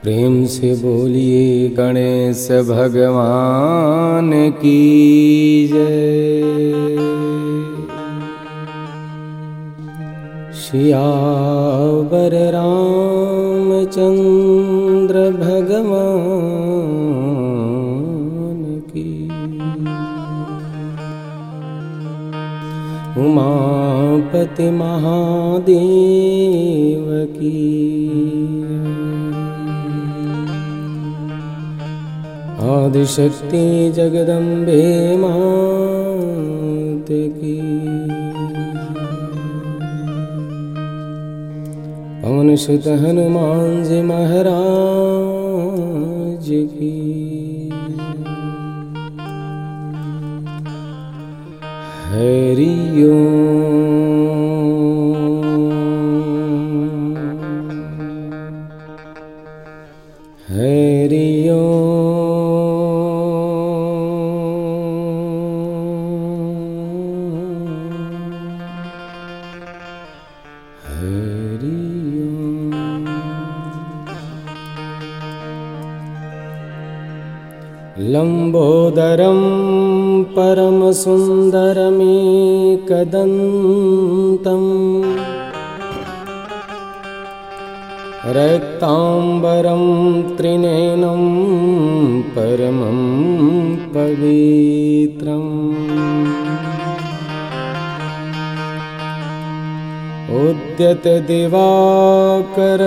प्रेम से बोलिए गणेश भगवान की जय। सियावर रामचंद्र भगवान की। उमापति महादेव की। आदिशक्ति जगदम्बे मात की। पवन सुत हनुमान जी महाराज की। हरि ओम हरि लंबोदरं परमसुन्दरमेकदन्तं रक्ताम्बरं त्रिनयनं परमं पवित्रम् उद्यत दिवाकर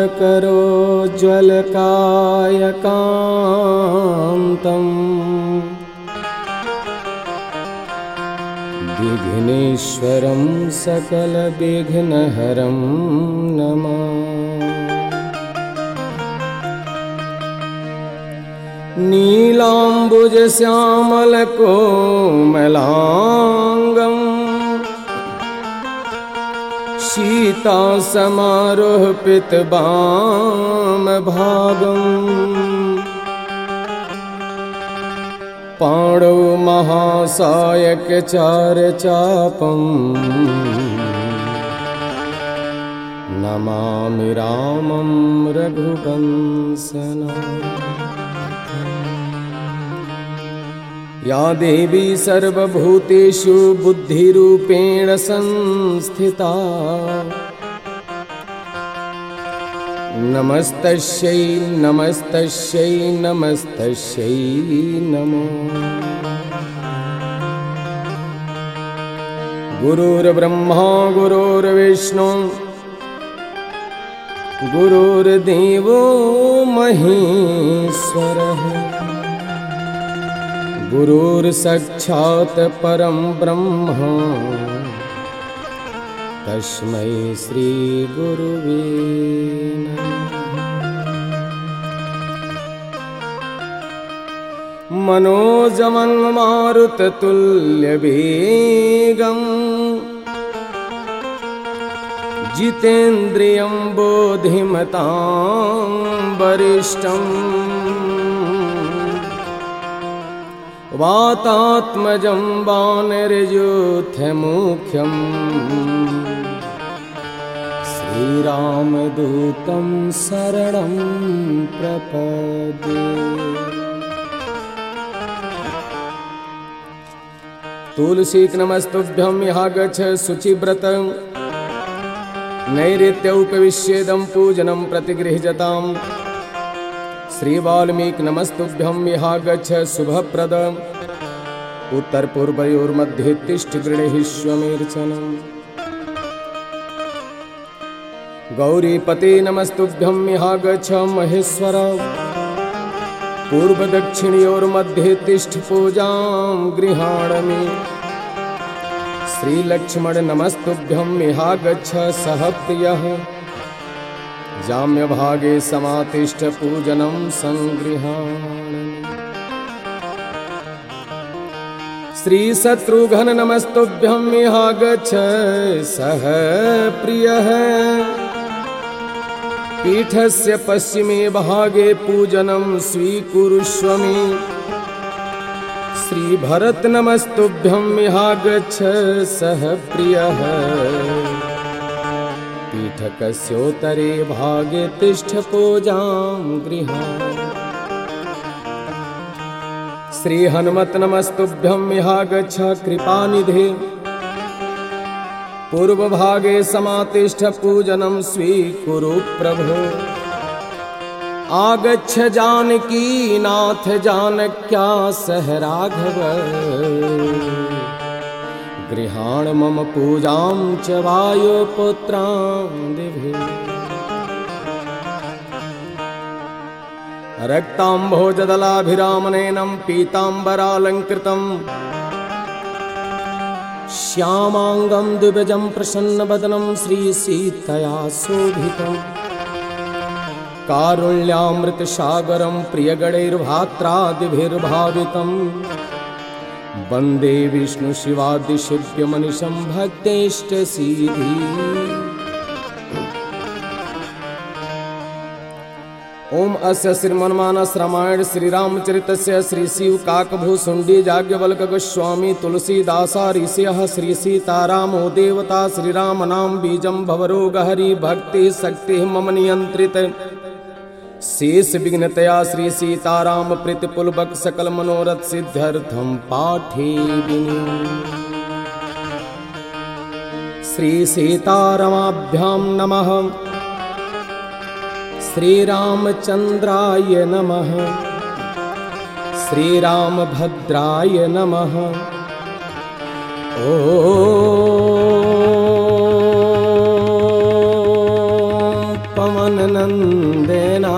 करोज्ज्वलकायकान्तम् विघ्नेश्वरं सकलविघ्नहरं नमामि। नीलाम्बुजश्यामलकोमलाङ्गम् सीतासमारोहपितवामभागम् पाणौ महासायकचारचापम् नमामि रामं रघुवंशनाथम्। या देवी सर्वभूतेषु बुद्धिरूपेण संस्थिता नमस्तस्यै नमस्तस्यै नमस्तस्यै नमो। गुरुर्ब्रह्मा गुरुर्विष्णु गुरुर्देवो महेश्वरः गुरुर्साक्षात् परं ब्रह्म तस्मै श्री गुरुवे नमः। मनोजवं मारुततुल्यवेगं जितेन्द्रियं बोधिमतां वरिष्ठम् वातात्मजं वानरयूथमुख्यं श्रीरामदूतं शरणं प्रपद्ये। तुलसीक नमस्तुभ्यं यहाँ गच्छ शुचिव्रत नैऋत्योपविश्येदं पूजनं प्रतिगृह्यताम्। श्रीवाल्मीक नमस्तुभ्यं यहाँ गच्छ शुभप्रद उत्तरपूर्वयोर्मध्ये तिष्ठ गृहीष्वमेर्चनम्। गौरीपते नमस्तुभ्यं यहाँ गच्छ महेश्वर पूर्वदक्षिणयोर्मध्ये तिष्ठ पूजां गृहाणमि। श्रीलक्ष्मण नमस्तुभ्यं यहाँ गच्छ सहप्रियः जाम्यभागे समातिष्ठ पूजनं संगृहाणि। श्रीशत्रुघ्न नमस्तुभ्यं यहाँ गच्छ सह प्रियः पीठस्य पश्चिमे भागे पूजनं स्वीकुरुष्व मे। श्रीभरत नमस्तुभ्यं यहाँ गच्छ सह प्रियः पीठ कस्योत्तरे भागे तिष्ठ पूजां गृहाण। श्री हनुमत नमस्तुभ्यं यहागच्छ कृपानिधे। पूर्वभागे समातिष्ठ पूजनं स्वीकुरु प्रभो। आगच्छ जानकी नाथ जानक्या सह राघव। गृहाण मम पूजां च वायुपुत्रां दिभि। रक्ताम्भोजदलाभिरामनेनं पीताम्बरालङ्कृतं। श्यामाङ्गं द्विभुजं प्रसन्नवदनं श्रीसीतया शोभितं। कारुण्यामृतसागरं प्रियगणैर्भात्रादिभिर्भावितं। वन्दे विष्णुशिवादिशिव्यमनिशं भक्तेष्टसिद्धि। ओम अस्य श्रीमन्मानस रामायण श्रीरामचरितस्य श्री शिव काकभूषुण्डी याज्ञवल्क्य गोस्वामी तुलसीदासा ऋषयः श्री सीतारामो देवता श्रीराम नाम बीजं भवरोगहरि भक्ति शक्ति मम नियंत्रित। शेष विघ्नतया श्री सीताराम प्रीतिपूर्वक सकल मनोरथ सिद्ध्यर्थम पाठे विनि। श्री सीतारामाभ्यां नमः। श्रीरामचंद्राय नमः। श्रीरामभद्राय नमः। ओम पवननंदेना।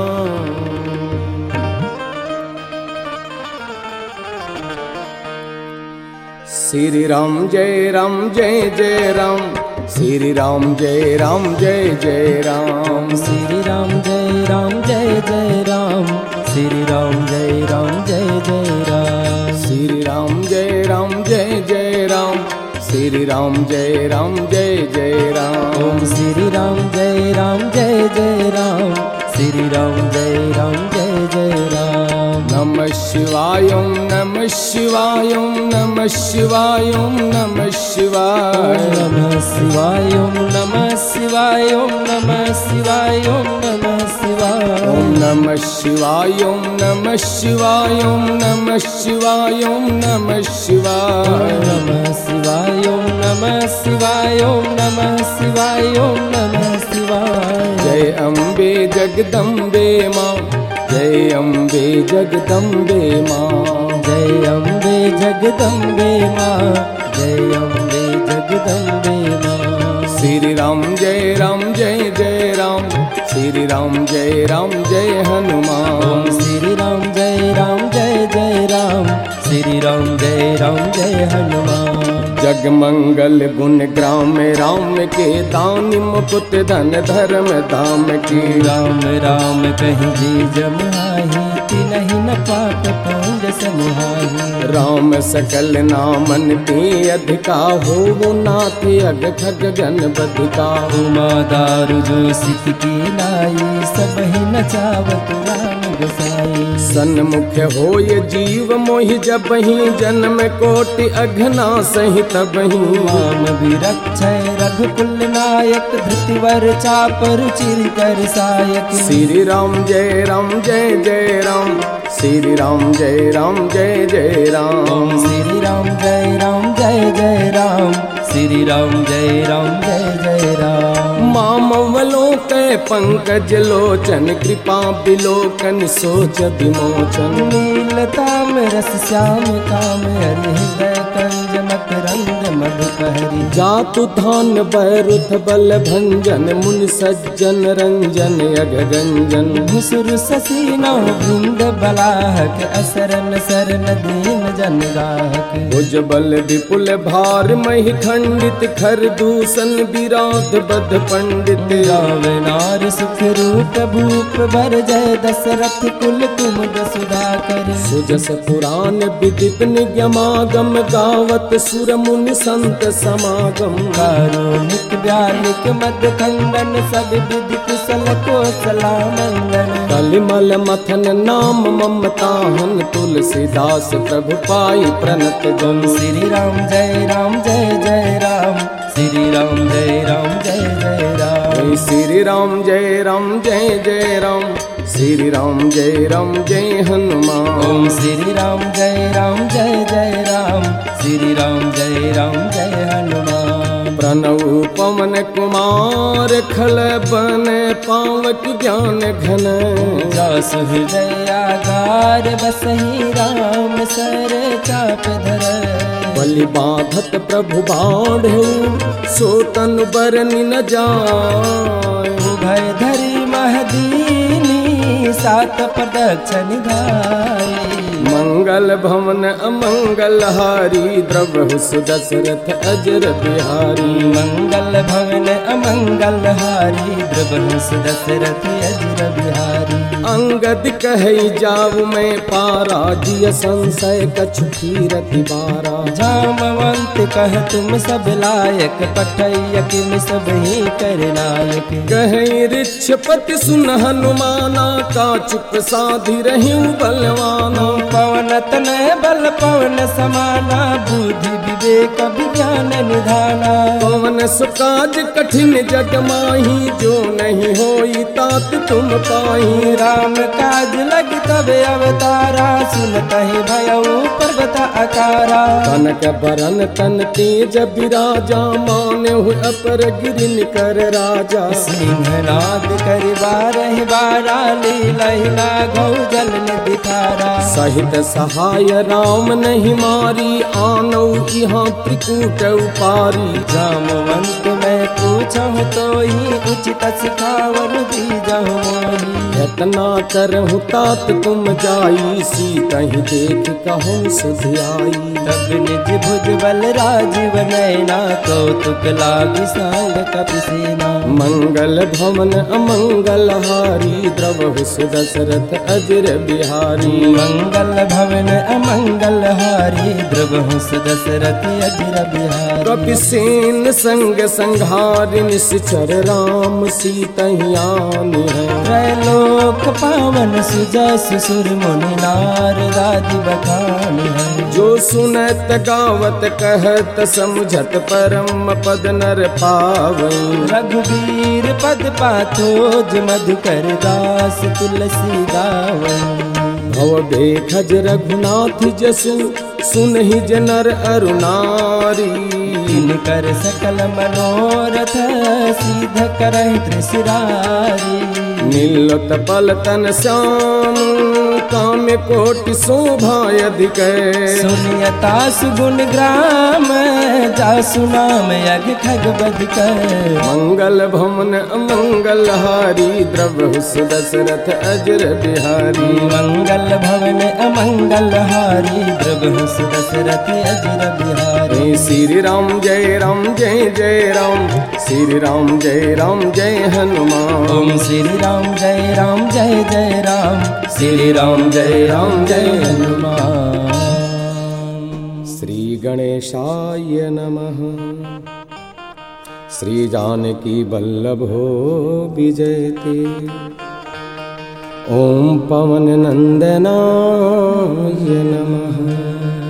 श्री राम जय जय राम। श्री राम जय जय राम। श्री राम जय जय राम। श्री राम जय जय राम। श्री राम जय जय राम। श्री राम जय जय राम। ओम श्री राम जय जय राम। श्री राम जय जय राम। नमः शिवाय नमः शिवाय नमः शिवाय नमः शिवाय। नमः शिवाय नमः शिवाय नमः शिवाय नमः शिवाय। ओम नमः शिवाय नमः शिवाय नमः शिवाय नमः शिवाय। नमः शिवाय नमः शिवाय नमः शिवाय नमः शिवाय। जय अम्बे जगदम्बे मां। जय अम्बे जगदम्बे मां। जय अम्बे जगदम्बे मां। जय अम्बे जगदम्बे मां। श्री राम जय जय राम। श्री राम जय हनुमान। श्री राम जय जय राम। श्री राम जय हनुमान। जगमंगल गुण ग्राम राम के दानी मुकुट धन धर्म धाम की। राम राम कहीं जी जमाही तिनहि न पाप पूंज समुहाही। राम सकल नामन ते अधिका हो नाथ अग खग गण बधिका। उमा दारु जो सिख की लाई सबहि नचावत राम गोसाई। सन्मुख होय जीव मोहि जबहि जन्म कोटि अघना सहि तबहि। राम विरक्षय रघुकुल नायक धृतिवर चाप रुचिर कर सायक। श्री राम जय जय राम। श्री राम जय जय राम। श्री राम जय जय राम। श्री राम जय जय राम। मामवलों के पंकज लोचन कृपा बिलोकन सोच विमोचन। नीलता में रस श्याम काम हरि हृदय कंज मकरंद मधुपहरी। जातु धान बैरुथ बल भंजन मुनि सज्जन रंजन अग गंजन। घुसुर ससीना बृंद बलाहक असरन सरन दीन जन गाहक। भुज बल विपुल भार महि खंडित खर दूषण विराध बध पंडित। रावनार सुख रूप भूप भर जय दशरथ कुल कुमुद सुधाकर। सुजस पुराण विदित निगमागम गावत सुर मुनि संत समागम। कारुणिक व्यालिक मद खंडन सब विधि कुशल कोसला मंगन। कलिमल मथन नाम ममताहन तुलसीदास प्रभु पाई प्रणत जन। श्री राम जय जय राम। श्री राम जय जय राम। श्री राम जय जय राम, श्री राम जय हनुमान। ओम श्री राम जय जय राम, श्री राम जय हनुमान। प्रणव पवन कुमार खल बन पावक ज्ञान घन, जासु हृदय आगार बसहि राम सर चाप धर। बलि बाधत प्रभु बाढ़ सो तन बरनि न जाय, भय धरि महदीनी सात प्रदक्षिण गाय। मंगल भवन अमंगल हारी, द्रवहु सुदशरथ अजर बिहारी। मंगल भवन अमंगल हारी, द्रवहु सुदशरथ अजर बिहारी। अंगद कहई जाऊ मैं पारा, जिय संशय कछु कीरति बारा। जामवंत कह तुम सब लायक, पठैय किम सब ही कर नायक। कहई ऋक्षपति सुन हनुमाना, का चुप साधि रहिउ बलवाना। पवन तनय बल पवन समाना, बुद्धि विवेक विज्ञान निधाना। पवन सुकाज कठिन जग माही, जो नहीं होई तात तुम पाही। राम काज लग तब अवतारा, सुनतहि भयउ पर्वत आकारा। कनक बरन तन तेज बिराजा, माने हुए अपर गिरिन कर राजा। सिंहनाद करि बारहि बारा, लीलहि लाघौ जल निधि धारा। सहित सहाय राम नहीं मारी, आनौ यहाँ त्रिकूट उपारी। जामवंत मैं पूछहु तोहि, उचित सिखावन दीजहु मोहि। इतना करहु तात तुम जाई, सीतहि देख कहूँ सुधि आई। तब निज भुज बल राजीव नैना, कौतुक लागी सांग कपि सेना। मंगल भवन अमंगल हारी, द्रवहु सुदशरथ अजर बिहारी। मंगल भवन अमंगल हारी, द्रवहु सुदशरथ अजर बिहारी। कपिसेन संग संहारि, निश्चर राम सीतहि आनि है। त्रैलोक पावन सुजस सुर मुनि नारद आदि बखान है। जो सुनत गावत कहत, समझत परम पद नर पावई। रघुवीर पद पाथोज, मधुकर दास तुलसी गावई। भव देखज रघुनाथ जसु, सुनहि जनर अरुनारी। कर सकल मनोरथ, सिद्ध करहि त्रिशिरारी। नीलोत पल तन श्याम, काम कोटि शोभा अधिक। सुनियता सुगुण ग्राम, जासु नाम यज्ञ खग बधिक। मंगल भवन अमंगल हारी, द्रवहु सुदशरथ अजर बिहारी। मंगल भवन अमंगल हारी, द्रवहु सुदशरथ अजर बिहारी। श्री राम जय जय राम, श्री राम जय हनुमान। ओम श्री राम जय जय राम, श्री राम जय हनुमान। श्री गणेशाय नमः, श्री जानकी वल्लभो विजयते। ओम पवन नंदनाय नमः।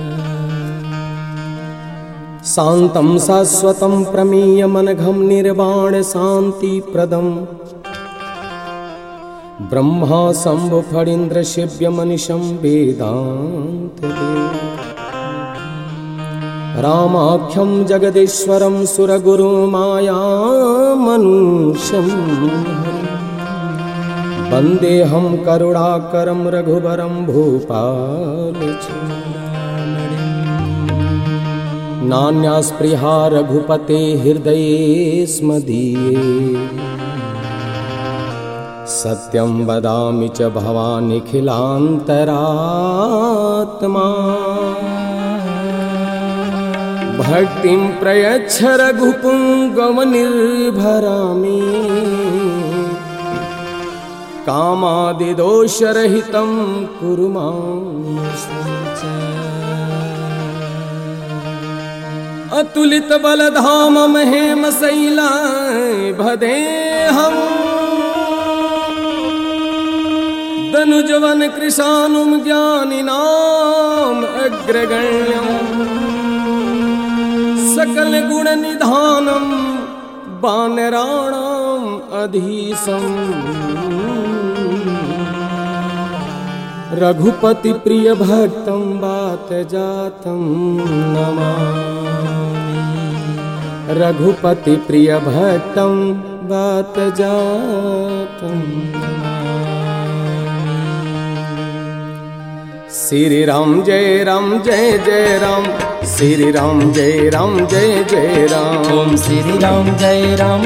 शांतं शाश्वतं प्रमेयमनघं निर्वाण शांति प्रदम्। ब्रह्मा शंभु फणीन्द्र शिव्य मनीषं वेदांत रामाख्यं जगदीश्वरं सुरगुरु माया मनुष्यं। वन्देऽहं करुणाकरं रघुवरं भूपालचं। नान्यास्पृहा रघुपते हृदये स्मदीये। सत्यं वदामि च भवानिखिलान्तरात्मा। भक्तिं प्रयच्छ रघुपुङ्गवनिर्भरामि। कामादिदोषरहितं कुरु मां। अतुलित बलधामं हेमशैलाभदेहं। धनुजवन कृशानुं ज्ञानिनाम् अग्रगण्यम्। सकल गुण निधानं वानराणाम् अधीशम् रघुपति प्रिय भक्तं वात जातं नमामि। रघुपति प्रिय भक्तं वात जातं नमामि। श्री राम जय राम श्री राम जय जय राम। ओम श्री राम जय राम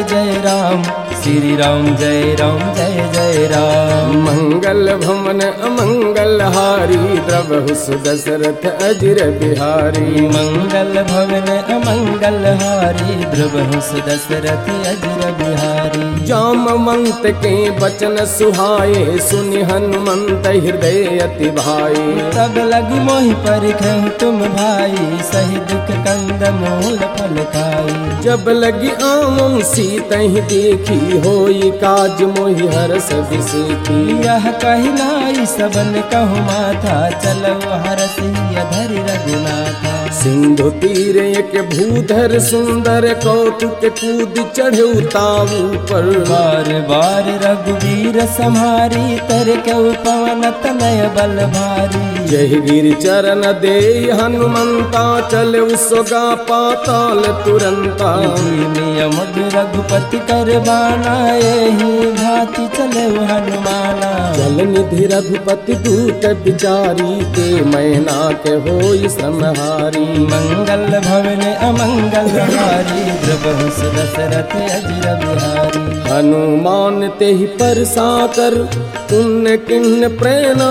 श्री राम जय जय राम। मंगल भवन अमंगल हारी द्रवहु सुदशरथ अजिर बिहारी। मंगल भवन अमंगल हारी द्रवहु सुदशरथ अजिर बिहारी। जामवंत के बचन सुहाए सुनि हनुमंत हृदय अति भाई। तब लगी मोहि परिखहु तुम भाई सही दुख कंद मूल फल खाई। जब लगी आमम सीतहि देखी होई काज मोहि हरष बिसेखी। यह कही नाई सबन कहु माथा चलो हरषि अधरि रघुनाथा। सिंधु तीर एक भूधर सुंदर कौतुक कूद चढ़े ताऊ पर। बार बार रघुवीर सम्हारी तर के पवन तनय बल भारी। जय गिर चरण दे हनुमंता चले उसगा पाताल तुरंता। नियम रघुपति कर बाना एहि भांति चले हनुमाना। जल निधि रघुपति दूत बिचारी के मैना के होई समहारी। मंगल भवन अमंगल हारी द्रवहु सुदशरथ अजिर बिहारी। हनुमान तेहि परसाकर पुण्य किन्न प्रेरणा।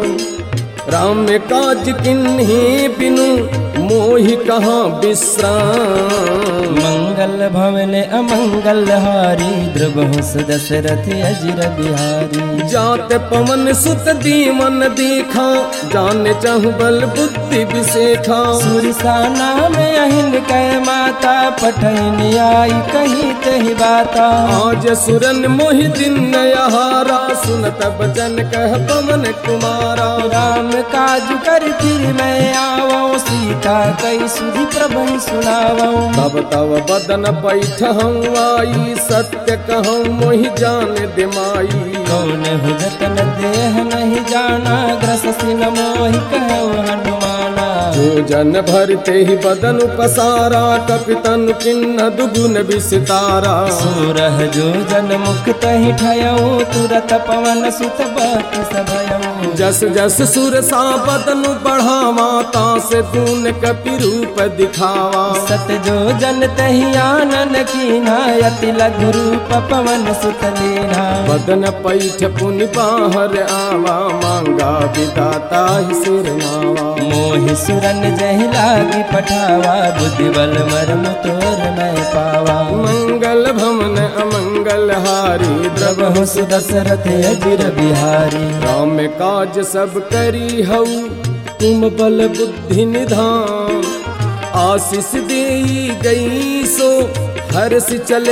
राम काज किन्हि बिनु मोहि कहाँ विश्राम। मंगल भवन अमंगल हारी द्रवहु सुदशरथ अजिर बिहारी। जात पवन सुत दीमन देखा जाने चाहु बल बुद्धि विशेखा। सुरसा नाम अहिन कै माता पठन आई कहीं तहि बाता। आज सुरन मोहि दिन नयहारा सुनत बचन कह पवन कुमारा। राम काज कर फिर मैं आवो सीता कई सुधि प्रभु सुनावो। तब तव बदन पैठहं आई सत्य कहूँ मोहि जान दिमाई। कौन हो जतन देह नहीं जाना ग्रस सिन मोहि कहु हनुमाना। जो जन भरते ही बदन पसारा कपितन किन्न दुगुन विसितारा। सूरह जो जन मुख तहि ठयऊ तुरत पवन सुत बत सभयऊ। जस जस सुरसा बदन बढ़ावा तासे दून कपि रूप दिखावा। सत जो जन तहि आनन कीन्हा अति लघु रूप पवन सुत लीन्हा। बदन पैठ पुनि बाहर आवा मांगा विदाता ही सिरनावा। मोहि सुरन जहि लागी पठावा बुद्धि बल मर्म तोर मैं पावा। मंगल भवन अमंगल हारी द्रवहु सुदशरथ अजिर बिहारी। राम काज सब करी हऊ तुम बल बुद्धि निधान। आशीष देई गई सो हर्ष चले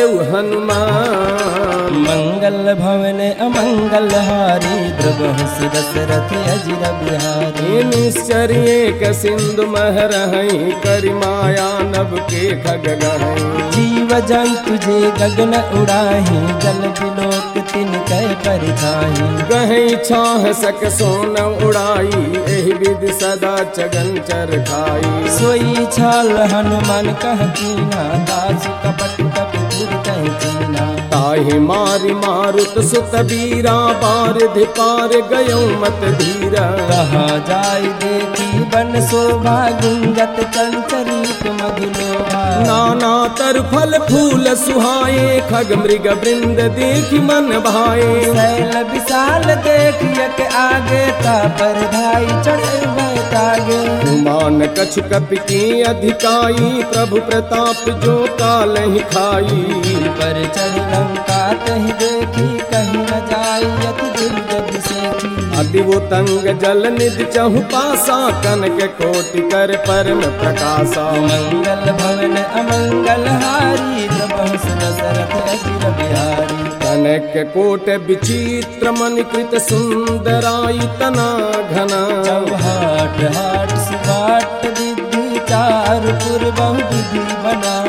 हनुमान। मंगल भवन अमंगल हारी द्रवहु सुदशरथ अजिर बिहारी। निश्चर्य क सिंधु महरहि करि माया नभ के खग गहै। जीव जंतु जे गगन उड़ाही जल बिलोक तिन कै परिछाही। गहै छाह सक सोन उड़ाई एहि विधि सदा चगन चर खाई। सोई छाल हनुमान कह कीना दास कपट कपूर कह कीना। ताहि मारि मारुत सुत बीरा बारिधि पार गयो मत धीरा। कहाँ जाय देखी बन शोभा गुंजत चंचरीत मधुलोभा। नाना तर फल फूल सुहाए खग मृग वृंद देखि मन भाए। शैल विशाल देखिय के आगे ता पर धाई चढ़ तागे। मान कछु कपि की अधिकाई प्रभु प्रताप जो काल ही खाई। पर चढ़ लंका तहि देखी कहीं न जाई अति दुर्गति सेखी। अति वो तंग जल निधि चहु पासा कनक कोटि कर परम प्रकाशा। मंगल भवन अमंगल हारी द्रवहु सुदशरथ अजिर बिहारी। कनक कोट विचित्र मनि कृत सुंदराई तना घना। चौहाट हाट सुबाट विधि चार पुर बहु विधि बना।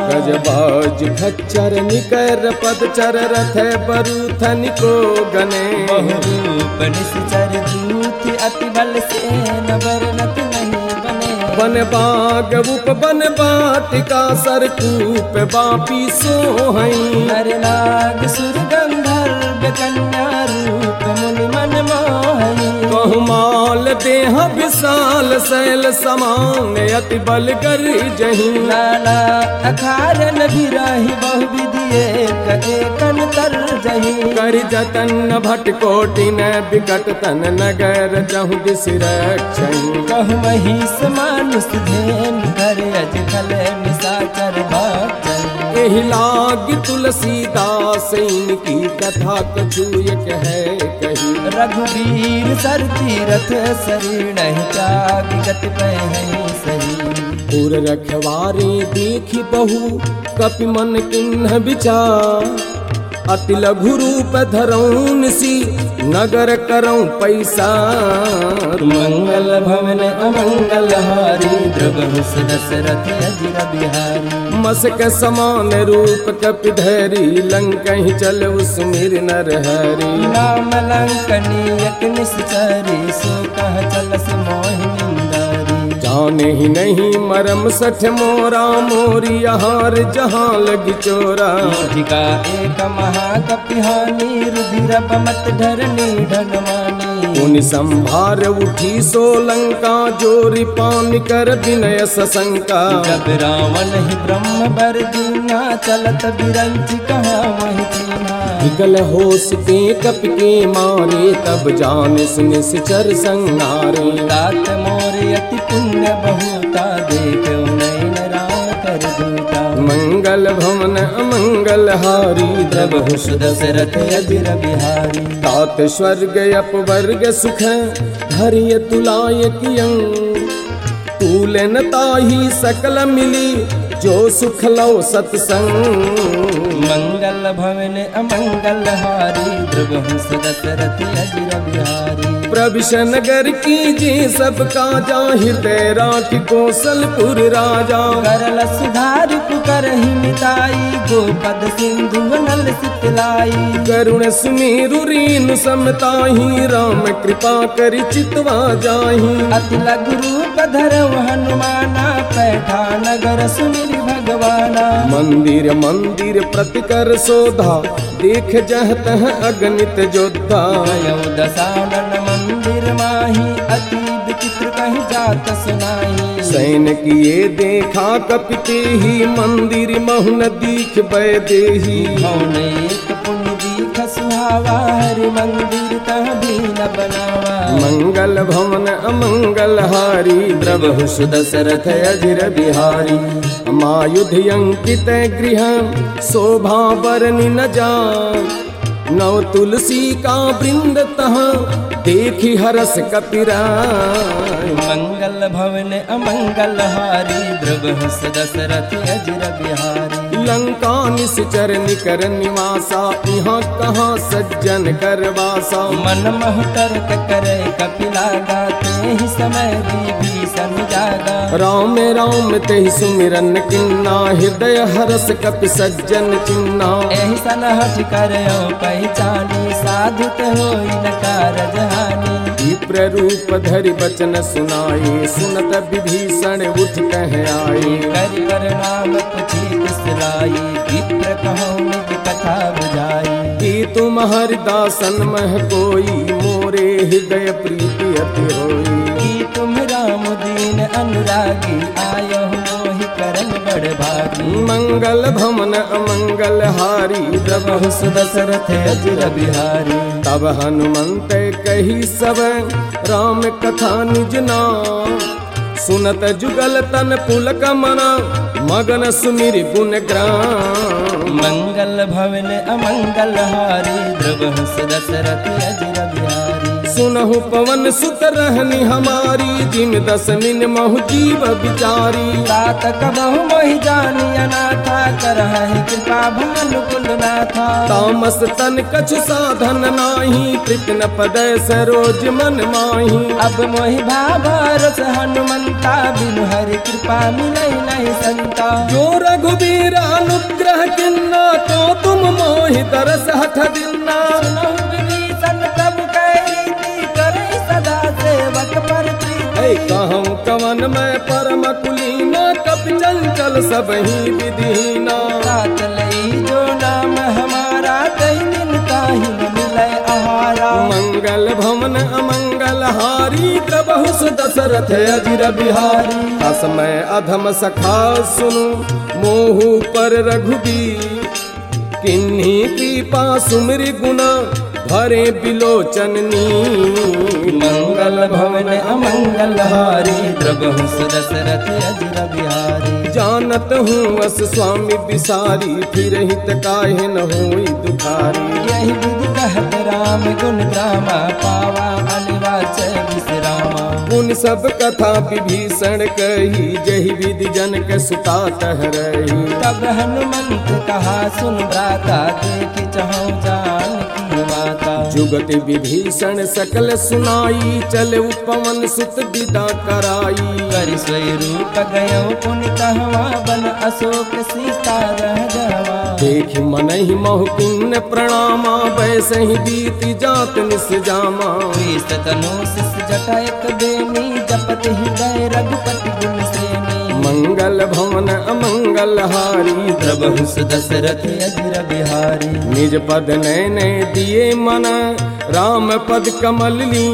गजबाज खच्चर निकर पदचर रथ बरूथन को गने बहुरूप निश्चर दूत अति बल से न वर्णत नहीं बने बन बाग उप बन बाटिका सरकूप बापी सोहई नर नाग सुर गंधर्व कन्या रूप मुनि मन मोहई बहुमाल देह विशाल शैल समान अति बल कर जही नाना अखारन बिराही बहुविधि एकन तर जही कर जतन भट कोटि न विकट तन नगर जहु दिसिरक्षई कहु महिष मानुष धेन कर अज खल निशाचर भक्षण एहि लाग तुलसीदास इनकी कथा कछु एक है कही रघुवीर सर तीरथ शरीर त्याग गत पे है सही पुर रखवारी देखी बहु कपि मन किन्ह विचार अति लघु रूप धरऊन सी नगर करऊं पैसा मंगल भवन अमंगल हारी द्रवहु दशरथ अजिर बिहारी मसक समान रूप कपि धैरी लंकहि चल सुमिर नर हरि नाम लंकनीयक निश्चरी सो कह चलस मोहिनींदारी जाने ही नहीं मरम सठ मोरा मोरी हार जहाँ लगी चोरा मोहिका एक महाकपिहानी रुधिर बमत धरनी ढनवानी उनि संभार उठी सोलंका जोरी पान कर विनय सशंका जब रावण ही ब्रह्म बर दीना चलत बिरंच कहा वही चीना निकल होश के कप के मारे तब जान निश्चर संगारे तात मोर अति पुण्य बहुता देख नैन राम कर दूता मंगल भवन अमंगल हारी द्रवहु दशरथ अजिर बिहारी तात स्वर्ग अपवर्ग सुख हरिय तुलाय कियं तूलन ताही सकल मिली जो सुख लो सत्संग मंगल भवन अमंगल हारी द्रवहु दशरथ अजिर बिहारी प्रविश नगर की जी सब काजा हृदय राख कौशलपुर राजा करल सुधार पुकर ही मिताई गोपद सिंधु नल सितलाई करुण सुमेरु रीनु समताही राम कृपा करि चितवा जाही अति लघु रूप धरव हनुमाना पैठा नगर सुमिर भगवाना मंदिर मंदिर प्रतिकर शोधा देख जह तह अगणित जोधा गयो दशानन मंदिर माही अति विचित्र कहीं जात सुनाई सैन किए देखा कपिते ही मंदिर महुन दीख बै देही मौन एक पुण्य दीख सुहावा हरि मंदिर तह भी न बनावा मंगल भवन अमंगल हारी द्रवहु दशरथ अजिर बिहारी मायुध अंकित गृह शोभा बरनि न जान नव तुलसी का वृंद तहाँ देखी हरस कपिराय मंगल भवन अमंगल हारी द्रवहु दशरथ अजिर बिहारी लंका निश्चर निकर निवासा यहाँ कहाँ सज्जन करवासा मन मह तर्क करे कपिला गाते ही समय विभीषण जागा राम राम तेहि सुमिरन किन्ना हृदय हरस कपि सज्जन चिन्ना एहि सनहठ करयो पहचानी साधुत होई न कारज हानि विप्र रूप धरि बचन सुनाए सुनत विभीषण उठ कह आए करि कर नाम पुछी बिसराई विप्र कहो निज कथा बुझाई कि तुम हरिदासन मह कोई मोरे हृदय प्रीति अति होई कि तुम राम दीन अनुरागी आयो मोहि करन बड़ भागी मंगल भवन अमंगल हारी द्रवहु दशरथ अजिर बिहारी तब हनुमंत कही सब राम कथा निज नाम सुनत जुगल तन पुलक मना मगन सुमिर गुण ग्राम मंगल भवन अमंगल हारी द्रवहु दशरथ अजिर बिहारी सुनहु पवन सुत रहनी हमारी, जिम 10 दिन महु जीव बिचारी। तात कबहु मोहि जानी अनाथा, करहि कृपा भवन कुल नाथा। तामस तन कछु साधन नाही, कृपन पद सरोज मन माही। अब मोहि भावरस हनुमंता, बिनु हरि कृपा मिलै नहीं संता। जो रघुबीर अनुग्रह किन्ना, तो तुम मोहि तरस हठ दिन्ना। सुनहु विभीषण प्रभु कै रीति, करहि सदा सेवक पर प्रीति। कहूँ कवन मैं परम कुलीना, कपि चंचल सबहि विधीना। साथ लई जो नाम हमारा, कई दिन ताहि न मिलै आहारा। मंगल भवन अमंगल हारी, प्रभु दशरथ अजिर बिहारी। असमय अधम सखा सुनु, मोहु पर रघुबीर। किन्हीं कृपा सुमिरि गुना, भरे बिलोचन नीर। मंगल भवन अमंगल हारी, प्रभु दशरथ अजिर बिहारी। जानत हूँ अस स्वामी बिसारी, फिर हित काहे न होई दुखारी। यही विधि कहत राम गुण ग्रामा, पावा अनिवाच विश्रामा। गुण सब कथा विभीषण कही, जही विधि जन के सुता कह रही। तब हनुमंत कहा सुन भ्राता, देख चहु जानकी माता। जुगति विभीषण सकल सुनाई, चले पवन सुत विदा कराई। कर सोई रूप गयो पुनि कहवा, बन अशोक सीता रह जावा। देख मनहि महु किन्न प्रणामा, वैसे ही बीती जात निस जामा। तनु शिष जटा एक बेनी, जपत हृदय रघुपति गुण सेनी। मंगल भवन अमंगल हारी, प्रभु दशरथ अजिर बिहारी। निज पद नैने दिए मन, राम पद कमल ली।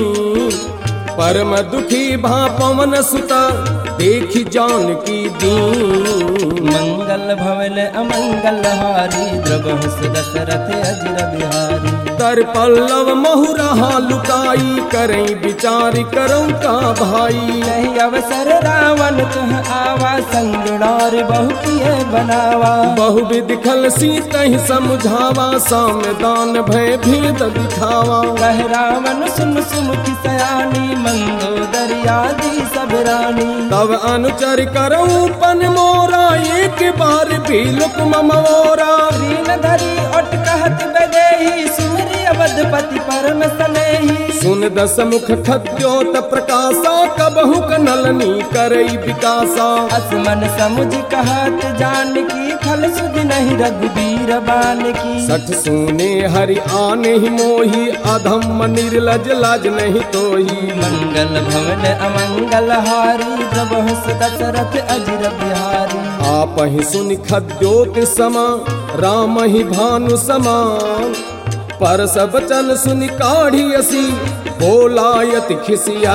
परम दुखी भा पवन सुता, देखी जानकी दीन। मंगल भवन अमंगल हारी, प्रभु दशरथ अजिर बिहारी। कर पल्लव महु रहा लुकाई, करई विचार करऊँ का भाई। नहीं अवसर रावण तुह आवा, संगणार बहु किए बनावा। बहुविध खल सीत ही समझावा, सामदान भय भेद दिखावा। कह रावण सुन सुमुखी सयानी, मंदोदरियादी सब रानी। तब अनुचर करऊँ पन मोरा, एक बार भी लुक ममोरा। दीन धरी ओट कहत बदेही, सुमरि अवधपति परम सनेही। सुन दस मुख खद्योत प्रकाशा, कबहु कनलनी करई विकासा। असमन समुझ कहत जानकी, खल सुध नहीं रघुबीर बानकी। सठ सुने हरि आने ही मोही, अधम निर्लज लाज नहीं तोही। मंगल भवन अमंगल हारी, प्रभु दशरथ अजिर बिहारी। आप ही सुनि खद्योत समा, राम ही भानु समान। पर सब बचन सुनि काढ़ी असी, बोलायत खिसिया।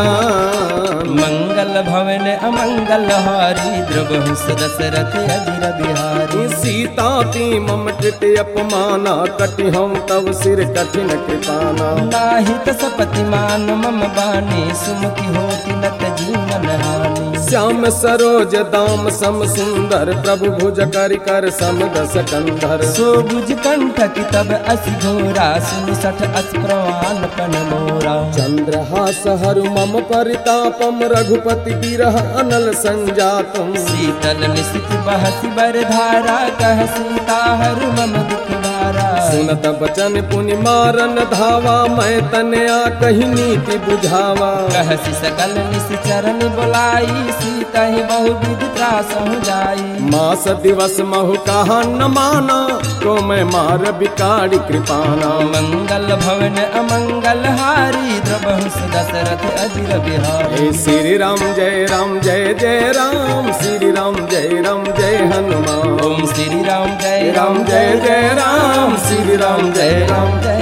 मंगल भवन अमंगल हारी, प्रभु दशरथ अजिर बिहारी। सीता की मम कृत अपमाना, कटि हम तव सिर कठिन कृपाना। नाही तसपति मान मम बानी, सुमुखी होती नत जीवन हानि। श्याम सरोज दाम सम सुंदर, प्रभु भुज कर कर सम दस कंधर। सो भुज कंठक तब अस घोरा, सुन सठ अस प्रवान पन मोरा। चंद्रहास हरु मम परितापम, रघुपति बिरह अनल संजातम। शीतल निशित बहसी बरधारा, कह सीता हरु मम दुख भारा। सुनत बचन पुनि मारन धावा, मैं तनया कही नीति बुझावा। कहसी सकल निश चरण बुलाई, सीता ही बहुविध त्रास हो जाई। मास दिवस महु कहा न माना, तो मैं मार बिकाड़ी कृपाना। मंगल भवन अमंगल हारी, प्रभु दशरथ अजिर बिहारी। श्री राम जय राम जय जय राम, श्री राम जय हनुमान। ओम श्री राम जय राम जय जय राम, श्री राम जय राम जय